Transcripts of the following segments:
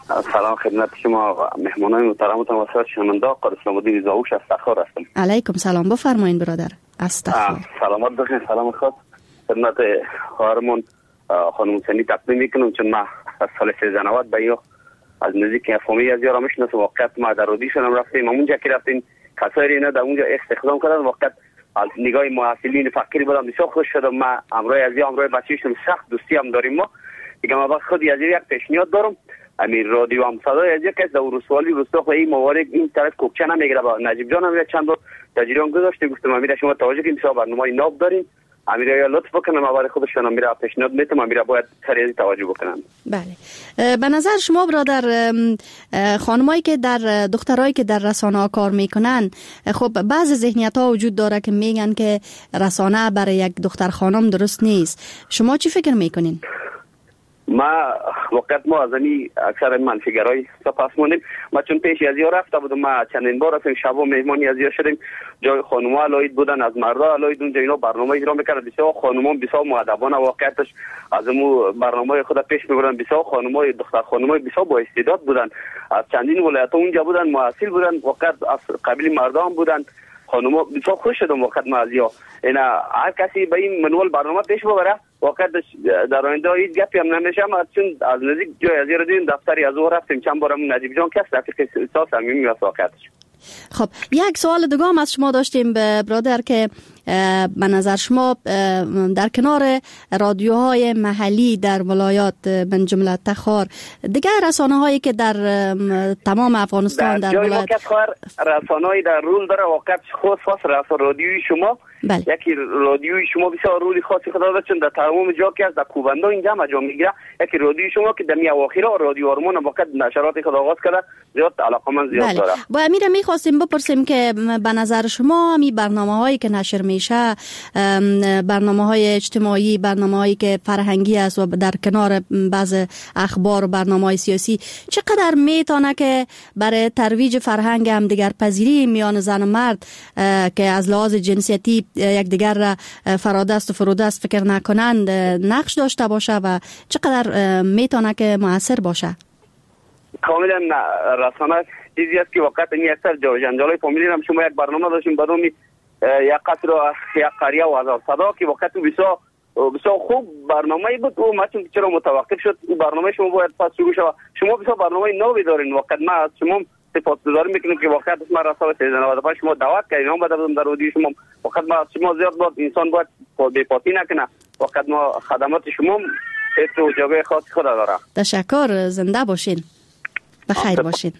سلام خدمت شما مهمانان محترمتان و شنونده قاری اسلام الدین زاوش از تخار هستم. علیکم سلام، بفرمایید برادر از تخار. سلامت باشین. سلام خود خدمت خواهرمون خانم سنی تقدیم میکنم، چون ما از سال 1390 به از نزدیک فامیلی از یارا میشناسم. وقت ما در اودیشن رفتیم، اونجا که رفتیم کسایی نه در اونجا استخدام کردن. وقت از نگاه محصلین فقیر بودم بسیار خوش شدم. ما امروز از امروز بچه‌شم سخت دوستی هم داریم. ما دیگه ما خودی از یک پیشنهاد دارم. امیر رادیو هم صدای از یک از دورسوالی روستا خو این موارد این طرف کوکچه نمیگیره. با نجیب جان هم چند بار تجربه گذاشته، گفتم امیر شما توجه کنید بسیار برنامه ناب دارین. امیر یا لطف بکنم ما برای خودشون امیر پیشنهاد میتونم، امیر باید سریع توجه بکنم. بله، به نظر شما برادر خانمایی که در دخترایی که در رسانه ها کار میکنن، خب بعض ذهنیت ها وجود داره که میگن که رسانه برای یک دختر خانم درست نیست. شما چی فکر میکنین؟ ما وقت ما از این اکثر منفیگرای سپاس مونیم. ما چون پیش از یا رفته بودم، ما چندین بار رفتیم شب و مهمانی از یا شدیم. جای خانوما علایت بودن، از مردا علایت اونجا اینا برنامه اجرا میکردن. بسیار خانوما بسیار مؤدبانه واقعیتش از اون برنامه خود پیش میبرن. بسیار خانوما دختر خانوما بسیار با استعداد بودن، از چندین ولایت اونجا بودن، محصل بودن، وقت از قبیل مردا هم بودن. خانوما بسیار خوش شدم وقت ما از یا اینا هر کسی به این منوال برنامه پیش ببره. وقت در آینده هیچ گپی هم نمیشه. چون از نزدیک جای از رو دیدیم، دفتری از او رفتیم چند بارم نجیب جان کس رفیق احساس صمیمی است واقعیتش. خب یک سوال دیگه هم از شما داشتیم برادر که به نظر شما در کنار رادیوهای محلی در ولایات من جمله تخار، دیگه رسانه هایی که در تمام افغانستان در ولایت رسانه هایی در رول داره واقعا خاص رادیوی شما. بله. یکی رادیوی شما بسیار رولی خاصی خدا داره، چون در تمام جا که از در کوبنده اینجا مجا میگیره. یکی رادیوی شما که در می اواخیرا رادیو آرمان واقعا نشرات خود آغاز کرده، زیاد علاقمند زیاد داره. با امیر میخواستیم بپرسیم که به نظر شما همین برنامه هایی که نشر میشه، برنامه های اجتماعی، برنامه هایی که فرهنگی است و در کنار بعض اخبار و برنامه های سیاسی، چقدر میتونه که برای ترویج فرهنگ هم دیگر پذیری میان زن و مرد که از لحاظ جنسیتی یکدیگر را فرادست و فرودست فکر نکنند نقش داشته باشه و چقدر میتونه که مؤثر باشه؟ کاملا رسانه چیزی است که وقت این اکثر جنجالای فامیلی هم شما یک برنامه داشتیم بدون یک قطر یک قریه و هزار صدا که وقت بسیار خوب برنامه بود و ما چون چرا متوقف شد اون برنامه شما باید پس شروع شود. شما بسیار برنامه نوی دارین. وقت ما از شما سپاسگزاری میکنیم که وقت ما رسانه 1395 شما دعوت کردین هم بعد در اودیو شما وقت ما شما زیاد بود انسان باید بی‌پاتی نکنه. وقت ما خدمات شما تو جای خاص خود داره. تشکر، زنده باشین، بخیر باشین.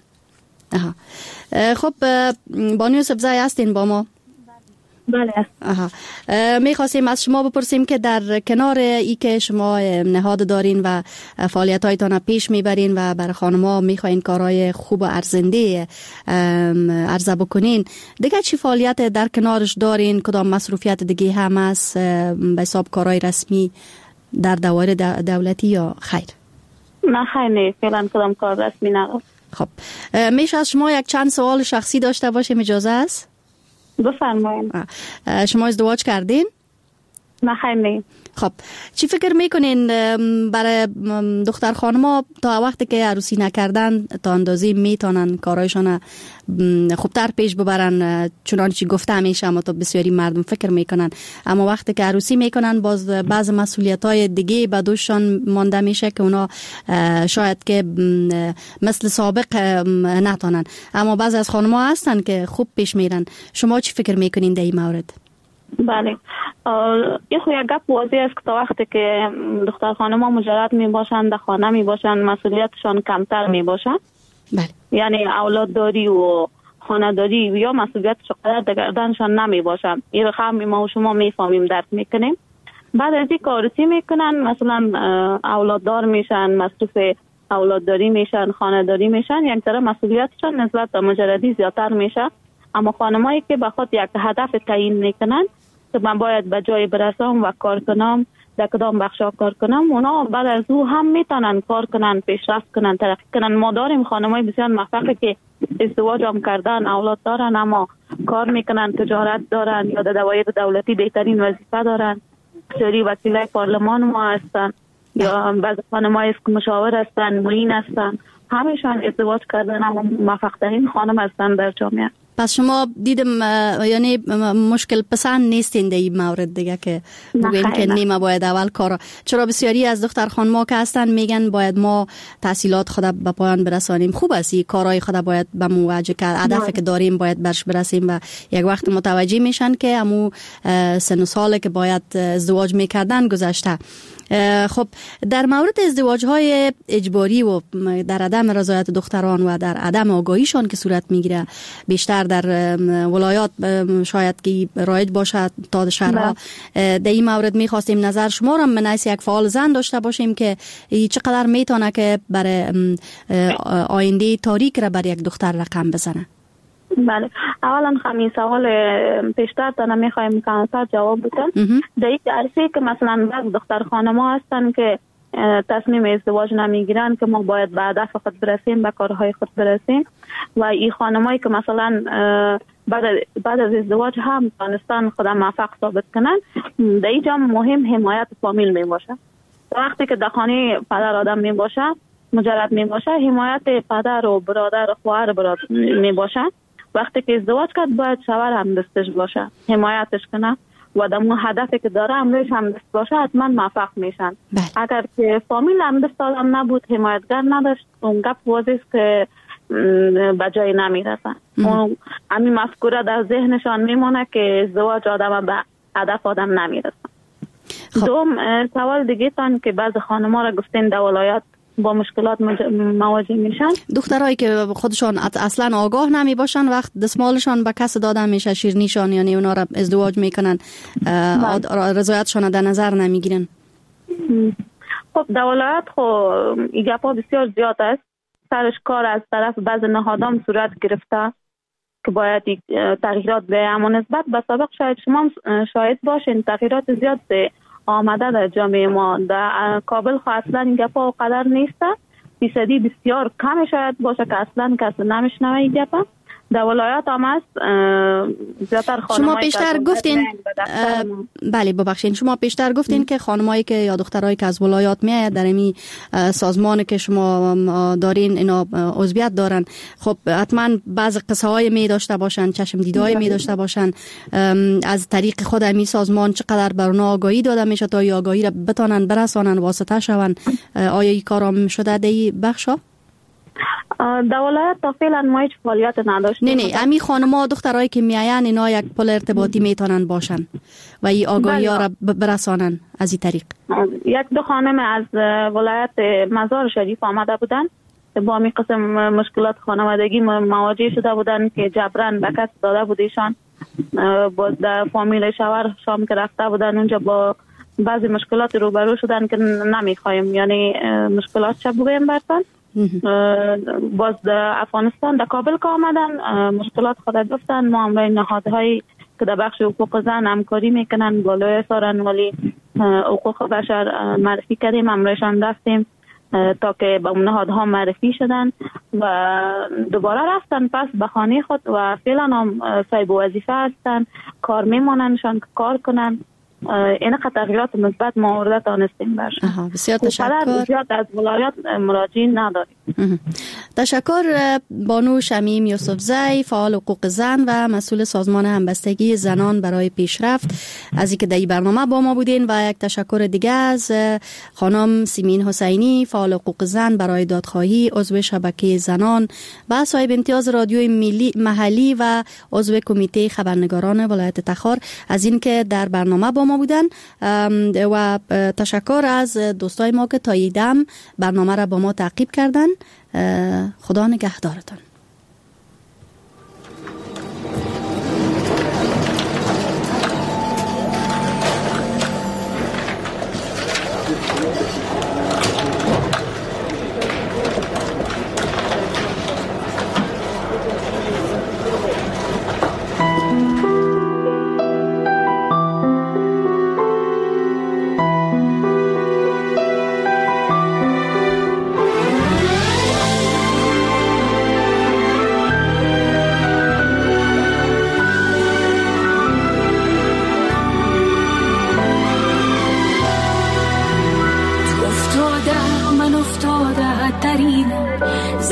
خب بانو یوسفزای هستین با ما؟ بله. میخواستیم از شما بپرسیم که در کنار ای که شما نهاد دارین و فعالیت هایتان پیش میبرین و برای خانم‌ها میخواین کارهای خوب و ارزنده عرضه بکنین، دیگه چی فعالیت در کنارش دارین؟ کدام مصروفیت دیگه هم است به حساب کارهای رسمی در دوایر دولتی یا خیر؟ نه خیر، فعلا کدام کار رسمی ندارم. خب میشه از شما یک چند سوال شخصی داشته باشیم، اجازه است؟ بفرمایید. شما ازدواج کردین؟ نه خیر نه. خب چی فکر میکنین برای دختر خانم‌ها تا وقتی که عروسی نکردن تا اندازی میتونن کارایشان خوبتر پیش ببرن؟ چنانچه گفته همیشه اما تو بسیاری مردم فکر میکنن اما وقتی که عروسی میکنن باز بعض مسئولیت‌های دیگه به دوششان مانده میشه که اونا شاید که مثل سابق نتونن، اما بعضی از خانم‌ها هستن که خوب پیش میرن. شما چی فکر میکنین در این مورد؟ بله، یک گپ واضح است که تا وقتی که دختر خانم‌ها مجرد می باشند، در خانه می باشند، مسئولیتشان کمتر می باشند. بله. یعنی اولادداری و خانه‌داری یا مسئولیتش قدر گردنشان نمی باشند. این رقم ما و شما میفهمیم، درک میکنیم. بعد از این عروسی میکنن، مثلا اولاددار میشن، مصروف اولادداری میشن، خانه‌داری میشن، یک ذره مسئولیتشان نسبت به مجردی زیادتر میشه. اما خانمایی که به خود یک هدف تعیین میکنن که من باید به جای برسم و کار کنم، در کدام بخشا کار کنم، اونا بعد از او هم میتونن کار کنن، پیشرفت کنن، ترقی کنن. ما داریم خانمای بسیار موفقی که ازدواج هم کردن، اولاد دارن، اما کار میکنن، تجارت دارن یا در دوایر دولتی بهترین وظیفه دارن، سری وکیلای پارلمان ما هستن یا بعض خانمای مشاور هستن، معین هستن. همشان ازدواج کردن اما موفق ترین خانم هستند در جامعه. پس شما دیدم یعنی مشکل پسند نیستین در این مورد دیگه که بگوین که نیمه باید اول کار، چرا بسیاری از دختر خانما که هستن میگن باید ما تحصیلات خود به پایان برسانیم. خوب است این کارهای خود باید به موجه که هدفی که داریم باید برش برسیم و یک وقت متوجه میشن که امو سن و ساله که باید ازدواج میکردن گذشته. خب در مورد ازدواج های اجباری و در عدم رضایت دختران و در عدم آگاهیشان که صورت میگیره بیشتر در ولایات شاید که رایج باشه تا شهرها، در این مورد میخواستیم نظر شما را من از یک فعال زن داشته باشیم که چقدر میتونه که برای آینده تاریک را بر یک دختر رقم بزنه. بله، اولا همین سوال پیشتر تا نمیخوایم کانسر جواب بدم. در یک عرصه که مثلا بعض دختر خانما هستن که تصمیم ازدواج نمیگیرن که ما باید به هدف خود برسیم، به کارهای خود برسیم، و این خانمایی که مثلا بعد از ازدواج هم دانستان خودم موفق ثابت کنن، در اینجا مهم حمایت فامیل می باشه. وقتی که در خانه پدر آدم می باشه، مجرد می باشه، حمایت پدر و برادر و خواهر می باشه. وقتی که ازدواج کرد باید شوهر هم دستش باشه، حمایتش کنه و دمو هدفی که داره امروز هم دست باشه، حتما موفق میشن. اگر که فامیل هم دست آدم نبود، حمایتگر نداشت، اون گپ واضح که به جای نمیرسن. همین مفکوره در ذهنشان میمونه که ازدواج آدم به هدف آدم نمیرسن. دوم سوال دیگه تان که بعض خانم‌ها را گفتین در ولایات با مشکلات مواجه میشن. دخترایی که خودشان اصلا آگاه نمی باشن، وقت دستمالشان به کس داده میشه، شیرنیشان، یعنی اونا را ازدواج میکنن، رضایتشان در نظر نمیگیرن. خب در ولایات خب این گپا بسیار زیاد است. سرش کار از طرف بعض نهادام صورت گرفته که باید تغییرات به اما نسبت به سابق شاید شما شاهد باشین تغییرات زیاد آمده در جامعه ما. در کابل خو اصلا این گپا و قدر نیسته، فیصدی بسیار کم شاید باشه که اصلا کسی نمیشنوه این گپا. در ولایات هم هست زیادتر خانمایی شما پیشتر گفتین بله ببخشید، شما پیشتر گفتین که خانمایی که یا دخترایی که از ولایات میآید در این سازمان که شما دارین اینا عضویت دارن، خب حتما بعض قصه های می داشته باشن، چشم دیدهای می داشته باشن. از طریق خود این سازمان چقدر بر اونها آگاهی داده میشه تا این آگاهی را بتونن برسانن، واسطه شون؟ آیا این کارا شده در این بخشا؟ در ولایت تا فعلا ما هیچ فعالیت نداشتیم. نه امی خانم‌ها دخترایی که میاین اینا یک پل ارتباطی میتونن باشن و این آگاهی ها را برسانن از این طریق. یک دو خانم از ولایت مزار شریف آمده بودن، با می قسم مشکلات خانوادگی مواجه شده بودن که جبران به کس داده بودیشان. باز در فامیل شوهر شام که رفته بودن اونجا با بعضی مشکلات روبرو شدن که نمیخوایم، یعنی مشکلات چه بگویم برتن. باز در افغانستان در کابل که آمدن مشکلات خود گفتن، ما همراه نهادهایی که در بخش حقوق زن همکاری میکنن بالای سارن ولی حقوق بشر معرفی کردیم، همراهشان رفتیم تا که به اون نهادها معرفی شدن و دوباره رفتن پس به خانه خود و فعلا هم صاحب وظیفه هستن، کار میموننشان که کار کنن. این تغییرات مثبت مورد دانستیم باشه. بسیار تشکر. زیاد از ولایات مراجعین نداریم. تشکر بانو شمیم یوسفزی، فعال حقوق زن و مسئول سازمان همبستگی زنان برای پیشرفت، از اینکه در این برنامه با ما بودین، و یک تشکر دیگه از خانم سیمین حسینی، فعال حقوق زن برای دادخواهی، عضو شبکه زنان و صاحب امتیاز رادیوی ملی محلی و عضو کمیته خبرنگاران ولایت تخار، از اینکه در برنامه با ما بودن. و تشکر از دوستای ما که تا این دم برنامه را با ما تعقیب کردن. خدا نگهدارتان.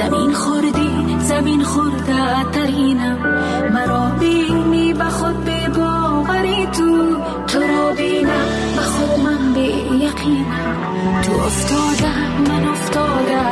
زمین خورده ترینم مرا بینی به خود به باوری تو را بینم به خود من به یقینم تو افتاده من افتاده